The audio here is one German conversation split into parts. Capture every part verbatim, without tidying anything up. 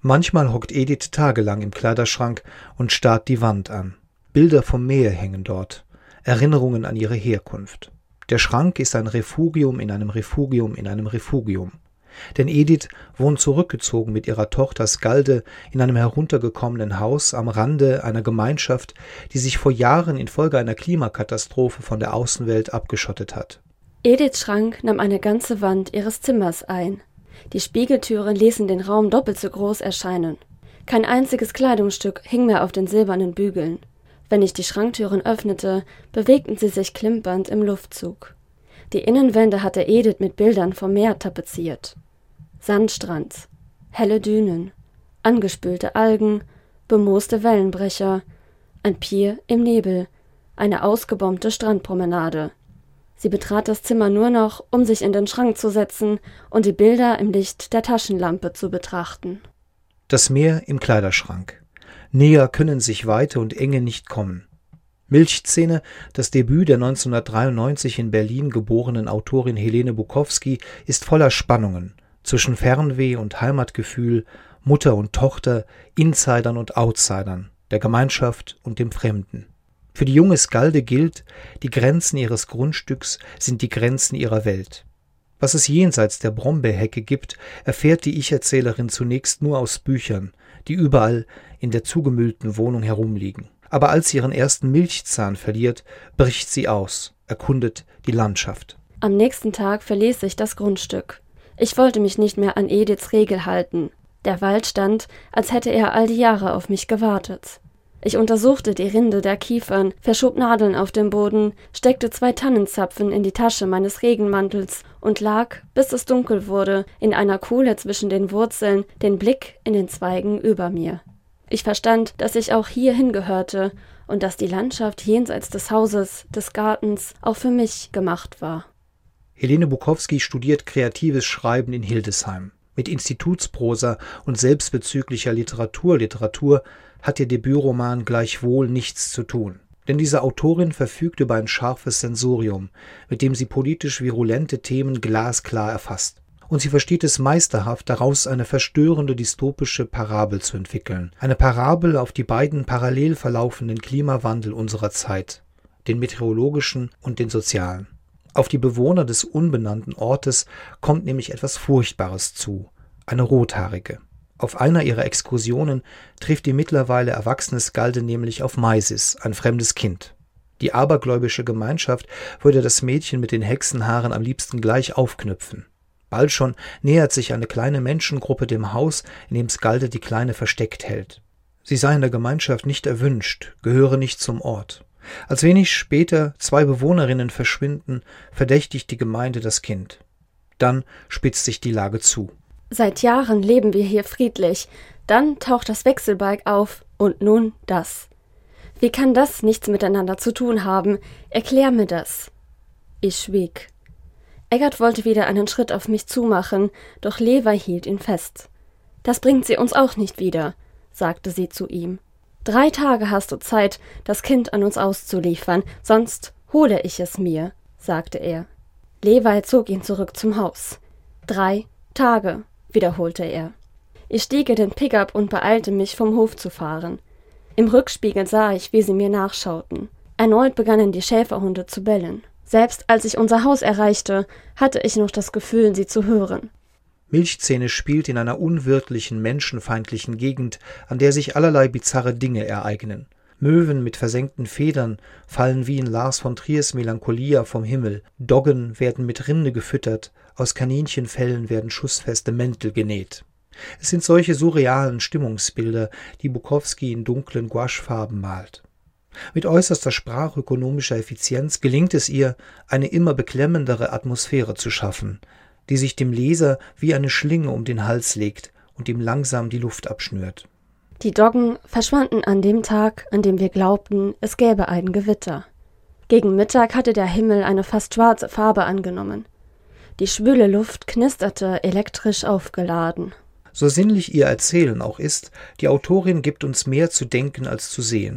Manchmal hockt Edith tagelang im Kleiderschrank und starrt die Wand an. Bilder vom Meer hängen dort, Erinnerungen an ihre Herkunft. Der Schrank ist ein Refugium in einem Refugium in einem Refugium. Denn Edith wohnt zurückgezogen mit ihrer Tochter Skalde in einem heruntergekommenen Haus am Rande einer Gemeinschaft, die sich vor Jahren infolge einer Klimakatastrophe von der Außenwelt abgeschottet hat. Ediths Schrank nahm eine ganze Wand ihres Zimmers ein. Die Spiegeltüren ließen den Raum doppelt so groß erscheinen. Kein einziges Kleidungsstück hing mehr auf den silbernen Bügeln. Wenn ich die Schranktüren öffnete, bewegten sie sich klimpernd im Luftzug. Die Innenwände hatte Edith mit Bildern vom Meer tapeziert. Sandstrand, helle Dünen, angespülte Algen, bemooste Wellenbrecher, ein Pier im Nebel, eine ausgebombte Strandpromenade. Sie betrat das Zimmer nur noch, um sich in den Schrank zu setzen und die Bilder im Licht der Taschenlampe zu betrachten. Das Meer im Kleiderschrank. Näher können sich Weite und Enge nicht kommen. Milchzähne, das Debüt der neunzehnhundertdreiundneunzig in Berlin geborenen Autorin Helene Bukowski, ist voller Spannungen zwischen Fernweh und Heimatgefühl, Mutter und Tochter, Insidern und Outsidern, der Gemeinschaft und dem Fremden. Für die junge Skalde gilt, die Grenzen ihres Grundstücks sind die Grenzen ihrer Welt. Was es jenseits der Brombeerhecke gibt, erfährt die Ich-Erzählerin zunächst nur aus Büchern, die überall in der zugemüllten Wohnung herumliegen. Aber als sie ihren ersten Milchzahn verliert, bricht sie aus, erkundet die Landschaft. Am nächsten Tag verließ ich das Grundstück. Ich wollte mich nicht mehr an Ediths Regel halten. Der Wald stand, als hätte er all die Jahre auf mich gewartet. Ich untersuchte die Rinde der Kiefern, verschob Nadeln auf dem Boden, steckte zwei Tannenzapfen in die Tasche meines Regenmantels und lag, bis es dunkel wurde, in einer Kuhle zwischen den Wurzeln, den Blick in den Zweigen über mir. Ich verstand, dass ich auch hier hingehörte und dass die Landschaft jenseits des Hauses, des Gartens auch für mich gemacht war. Helene Bukowski studiert kreatives Schreiben in Hildesheim. Mit Institutsprosa und selbstbezüglicher Literatur, Literatur hat ihr Debütroman gleichwohl nichts zu tun. Denn diese Autorin verfügt über ein scharfes Sensorium, mit dem sie politisch virulente Themen glasklar erfasst. Und sie versteht es meisterhaft, daraus eine verstörende dystopische Parabel zu entwickeln. Eine Parabel auf die beiden parallel verlaufenden Klimawandel unserer Zeit, den meteorologischen und den sozialen. Auf die Bewohner des unbenannten Ortes kommt nämlich etwas Furchtbares zu, eine Rothaarige. Auf einer ihrer Exkursionen trifft die mittlerweile erwachsene Skalde nämlich auf Maisis, ein fremdes Kind. Die abergläubische Gemeinschaft würde das Mädchen mit den Hexenhaaren am liebsten gleich aufknüpfen. Bald schon nähert sich eine kleine Menschengruppe dem Haus, in dem Skalde die Kleine versteckt hält. Sie sei in der Gemeinschaft nicht erwünscht, gehöre nicht zum Ort. Als wenig später zwei Bewohnerinnen verschwinden, verdächtigt die Gemeinde das Kind. Dann spitzt sich die Lage zu. Seit Jahren leben wir hier friedlich. Dann taucht das Wechselbalg auf und nun das. Wie kann das nichts miteinander zu tun haben? Erklär mir das. Ich schwieg. Eggert wollte wieder einen Schritt auf mich zumachen, doch Levi hielt ihn fest. Das bringt sie uns auch nicht wieder, sagte sie zu ihm. Drei Tage hast du Zeit, das Kind an uns auszuliefern, sonst hole ich es mir, sagte er. Levi zog ihn zurück zum Haus. Drei Tage, wiederholte er. Ich stieg in den Pickup und beeilte mich, vom Hof zu fahren. Im Rückspiegel sah ich, wie sie mir nachschauten. Erneut begannen die Schäferhunde zu bellen. Selbst als ich unser Haus erreichte, hatte ich noch das Gefühl, sie zu hören. Milchzähne spielt in einer unwirtlichen, menschenfeindlichen Gegend, an der sich allerlei bizarre Dinge ereignen. Möwen mit versenkten Federn fallen wie in Lars von Triers Melancholia vom Himmel. Doggen werden mit Rinde gefüttert, aus Kaninchenfellen werden schussfeste Mäntel genäht. Es sind solche surrealen Stimmungsbilder, die Bukowski in dunklen Gouachefarben malt. Mit äußerster sprachökonomischer Effizienz gelingt es ihr, eine immer beklemmendere Atmosphäre zu schaffen, die sich dem Leser wie eine Schlinge um den Hals legt und ihm langsam die Luft abschnürt. Die Doggen verschwanden an dem Tag, an dem wir glaubten, es gäbe ein Gewitter. Gegen Mittag hatte der Himmel eine fast schwarze Farbe angenommen. Die schwüle Luft knisterte elektrisch aufgeladen. So sinnlich ihr Erzählen auch ist, die Autorin gibt uns mehr zu denken als zu sehen.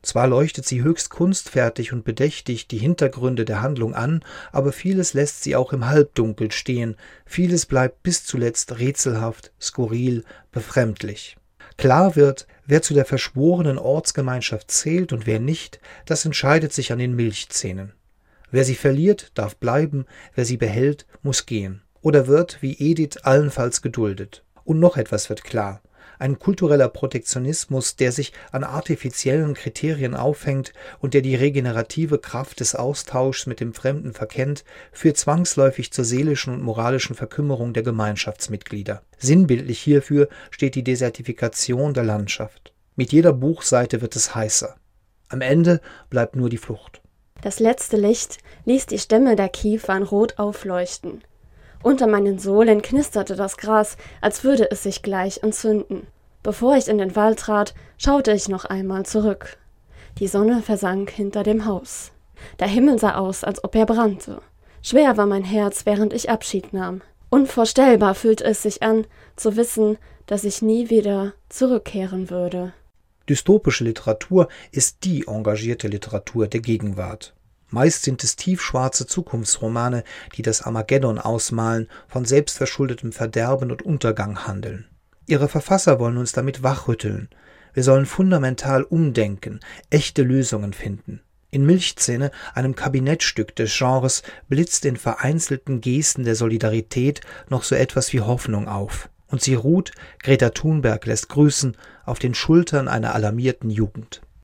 Zwar leuchtet sie höchst kunstfertig und bedächtig die Hintergründe der Handlung an, aber vieles lässt sie auch im Halbdunkel stehen, vieles bleibt bis zuletzt rätselhaft, skurril, befremdlich. Klar wird, wer zu der verschworenen Ortsgemeinschaft zählt und wer nicht, das entscheidet sich an den Milchzähnen. Wer sie verliert, darf bleiben, wer sie behält, muss gehen. Oder wird, wie Edith, allenfalls geduldet. Und noch etwas wird klar. Ein kultureller Protektionismus, der sich an artifiziellen Kriterien aufhängt und der die regenerative Kraft des Austauschs mit dem Fremden verkennt, führt zwangsläufig zur seelischen und moralischen Verkümmerung der Gemeinschaftsmitglieder. Sinnbildlich hierfür steht die Desertifikation der Landschaft. Mit jeder Buchseite wird es heißer. Am Ende bleibt nur die Flucht. Das letzte Licht ließ die Stämme der Kiefern rot aufleuchten. Unter meinen Sohlen knisterte das Gras, als würde es sich gleich entzünden. Bevor ich in den Wald trat, schaute ich noch einmal zurück. Die Sonne versank hinter dem Haus. Der Himmel sah aus, als ob er brannte. Schwer war mein Herz, während ich Abschied nahm. Unvorstellbar fühlte es sich an, zu wissen, dass ich nie wieder zurückkehren würde. Dystopische Literatur ist die engagierte Literatur der Gegenwart. Meist sind es tiefschwarze Zukunftsromane, die das Armageddon ausmalen, von selbstverschuldetem Verderben und Untergang handeln. Ihre Verfasser wollen uns damit wachrütteln. Wir sollen fundamental umdenken, echte Lösungen finden. In Milchzähne, einem Kabinettstück des Genres, blitzt in vereinzelten Gesten der Solidarität noch so etwas wie Hoffnung auf. Und sie ruht, Greta Thunberg lässt grüßen, auf den Schultern einer alarmierten Jugend.